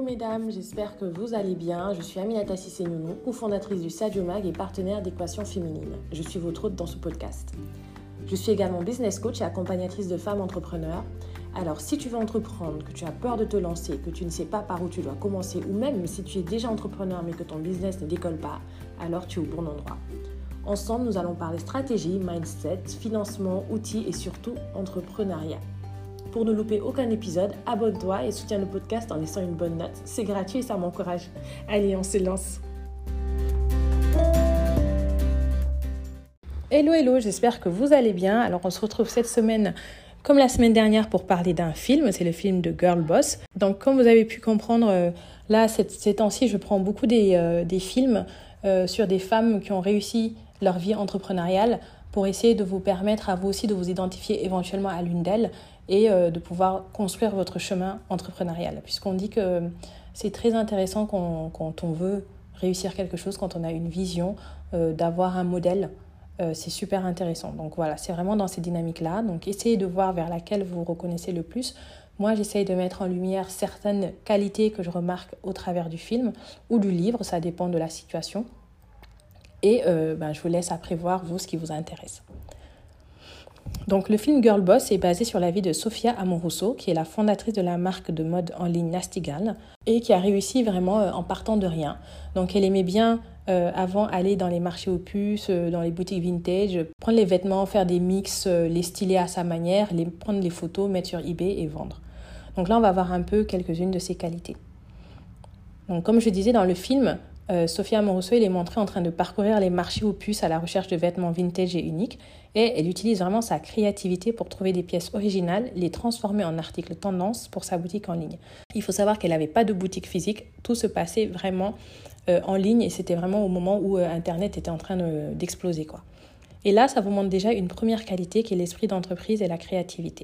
mesdames, j'espère que vous allez bien. Je suis Aminata Sissé-Nounou, cofondatrice du Sadio Mag et partenaire d'Équation Féminine. Je suis votre hôte dans ce podcast. Je suis également business coach et accompagnatrice de femmes entrepreneurs. Alors si tu veux entreprendre, que tu as peur de te lancer, que tu ne sais pas par où tu dois commencer ou même si tu es déjà entrepreneur mais que ton business ne décolle pas, alors tu es au bon endroit. Ensemble, nous allons parler stratégie, mindset, financement, outils et surtout entrepreneuriat. Pour ne louper aucun épisode, abonne-toi et soutiens le podcast en laissant une bonne note. C'est gratuit et ça m'encourage. Allez, on se lance. Hello, j'espère que vous allez bien. Alors, on se retrouve cette semaine, comme la semaine dernière, pour parler d'un film. C'est le film de Girl Boss. Donc, comme vous avez pu comprendre, là, ces temps-ci, je prends beaucoup des films sur des femmes qui ont réussi leur vie entrepreneuriale pour essayer de vous permettre à vous aussi de vous identifier éventuellement à l'une d'elles et de pouvoir construire votre chemin entrepreneurial. Puisqu'on dit que c'est très intéressant quand on veut réussir quelque chose, quand on a une vision, d'avoir un modèle, c'est super intéressant. Donc voilà, c'est vraiment dans ces dynamiques-là. Donc essayez de voir vers laquelle vous reconnaissez le plus. Moi, j'essaye de mettre en lumière certaines qualités que je remarque au travers du film ou du livre, ça dépend de la situation. Et je vous laisse après voir, vous, ce qui vous intéresse. Donc, le film Girl Boss est basé sur la vie de Sophia Amoruso, qui est la fondatrice de la marque de mode en ligne Nasty Gal et qui a réussi vraiment en partant de rien. Donc, elle aimait bien avant aller dans les marchés aux puces, dans les boutiques vintage, prendre les vêtements, faire des mix, les styler à sa manière, prendre les photos, mettre sur eBay et vendre. Donc là, on va voir un peu quelques-unes de ses qualités. Donc, comme je disais dans le film, Sophia Amoruso, elle est montrée en train de parcourir les marchés aux puces à la recherche de vêtements vintage et uniques et elle utilise vraiment sa créativité pour trouver des pièces originales, les transformer en articles tendance pour sa boutique en ligne. Il faut savoir qu'elle n'avait pas de boutique physique, tout se passait vraiment en ligne et c'était vraiment au moment où Internet était en train d'exploser, quoi. Et là, ça vous montre déjà une première qualité qui est l'esprit d'entreprise et la créativité.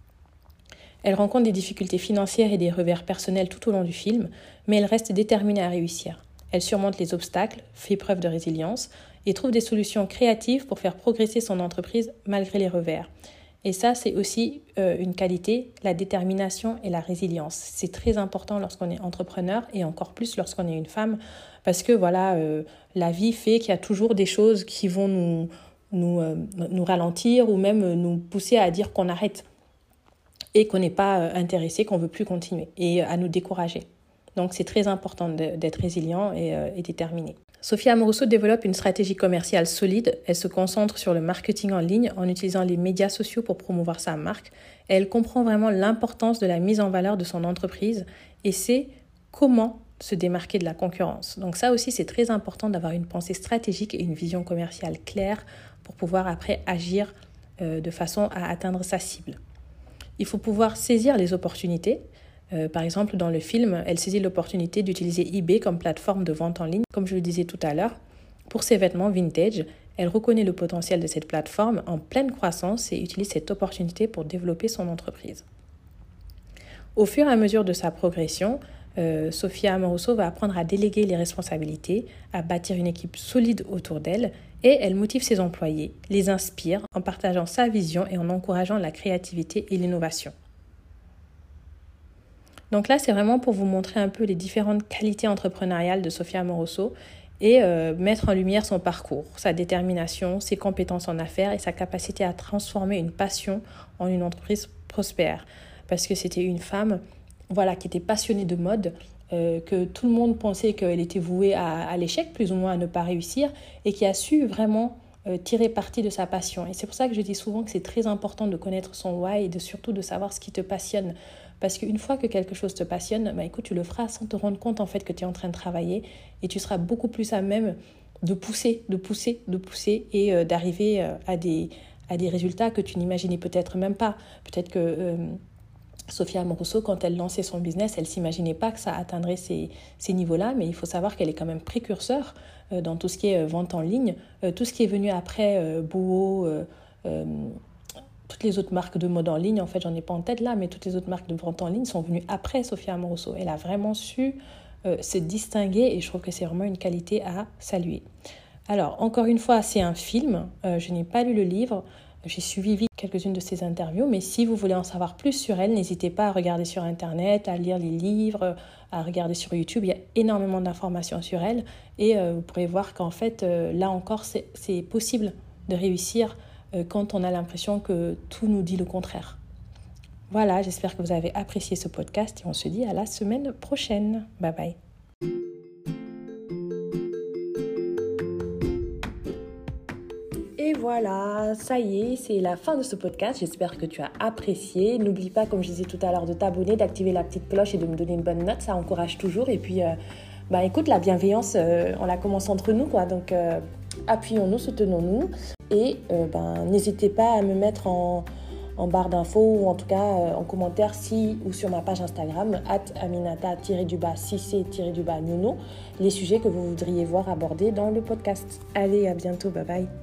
Elle rencontre des difficultés financières et des revers personnels tout au long du film, mais elle reste déterminée à réussir. Elle surmonte les obstacles, fait preuve de résilience et trouve des solutions créatives pour faire progresser son entreprise malgré les revers. Et ça, c'est aussi une qualité, la détermination et la résilience. C'est très important lorsqu'on est entrepreneur et encore plus lorsqu'on est une femme parce que voilà, la vie fait qu'il y a toujours des choses qui vont nous ralentir ou même nous pousser à dire qu'on arrête et qu'on n'est pas intéressé, qu'on ne veut plus continuer et à nous décourager. Donc, c'est très important d'être résilient et déterminé. Sophia Amoruso développe une stratégie commerciale solide. Elle se concentre sur le marketing en ligne en utilisant les médias sociaux pour promouvoir sa marque. Et elle comprend vraiment l'importance de la mise en valeur de son entreprise et sait comment se démarquer de la concurrence. Donc ça aussi, c'est très important d'avoir une pensée stratégique et une vision commerciale claire pour pouvoir après agir de façon à atteindre sa cible. Il faut pouvoir saisir les opportunités. Par exemple, dans le film, elle saisit l'opportunité d'utiliser eBay comme plateforme de vente en ligne, comme je le disais tout à l'heure. Pour ses vêtements vintage, elle reconnaît le potentiel de cette plateforme en pleine croissance et utilise cette opportunité pour développer son entreprise. Au fur et à mesure de sa progression, Sophia Amoruso va apprendre à déléguer les responsabilités, à bâtir une équipe solide autour d'elle et elle motive ses employés, les inspire en partageant sa vision et en encourageant la créativité et l'innovation. Donc là, c'est vraiment pour vous montrer un peu les différentes qualités entrepreneuriales de Sophia Amoruso et mettre en lumière son parcours, sa détermination, ses compétences en affaires et sa capacité à transformer une passion en une entreprise prospère. Parce que c'était une femme qui était passionnée de mode, que tout le monde pensait qu'elle était vouée à l'échec, plus ou moins à ne pas réussir, et qui a su vraiment tirer parti de sa passion. Et c'est pour ça que je dis souvent que c'est très important de connaître son why et surtout de savoir ce qui te passionne. Parce qu'une fois que quelque chose te passionne, écoute, tu le feras sans te rendre compte en fait que tu es en train de travailler et tu seras beaucoup plus à même de pousser et d'arriver à des résultats que tu n'imaginais peut-être même pas. Peut-être que Sophia Amoruso, quand elle lançait son business, elle ne s'imaginait pas que ça atteindrait ces niveaux-là, mais il faut savoir qu'elle est quand même précurseur dans tout ce qui est vente en ligne. Tout ce qui est venu après, Boohoo, toutes les autres marques de mode en ligne, en fait, j'en ai pas en tête là, mais toutes les autres marques de vente en ligne sont venues après Sophia Amoruso. Elle a vraiment su se distinguer et je trouve que c'est vraiment une qualité à saluer. Alors, encore une fois, c'est un film. Je n'ai pas lu le livre. J'ai suivi quelques-unes de ses interviews, mais si vous voulez en savoir plus sur elle, n'hésitez pas à regarder sur Internet, à lire les livres, à regarder sur YouTube. Il y a énormément d'informations sur elle et vous pourrez voir qu'en fait, là encore, c'est possible de réussir quand on a l'impression que tout nous dit le contraire. Voilà, j'espère que vous avez apprécié ce podcast et on se dit à la semaine prochaine. Bye bye. Et voilà, ça y est, c'est la fin de ce podcast. J'espère que tu as apprécié. N'oublie pas, comme je disais tout à l'heure, de t'abonner, d'activer la petite cloche et de me donner une bonne note. Ça encourage toujours. Et puis, écoute, la bienveillance, on la commence entre nous, quoi. Donc, appuyons-nous, soutenons-nous. Et n'hésitez pas à me mettre en barre d'infos ou en tout cas en commentaire ou sur ma page Instagram @aminata_cc_nounou les sujets que vous voudriez voir abordés dans le podcast. Allez, à bientôt, bye bye.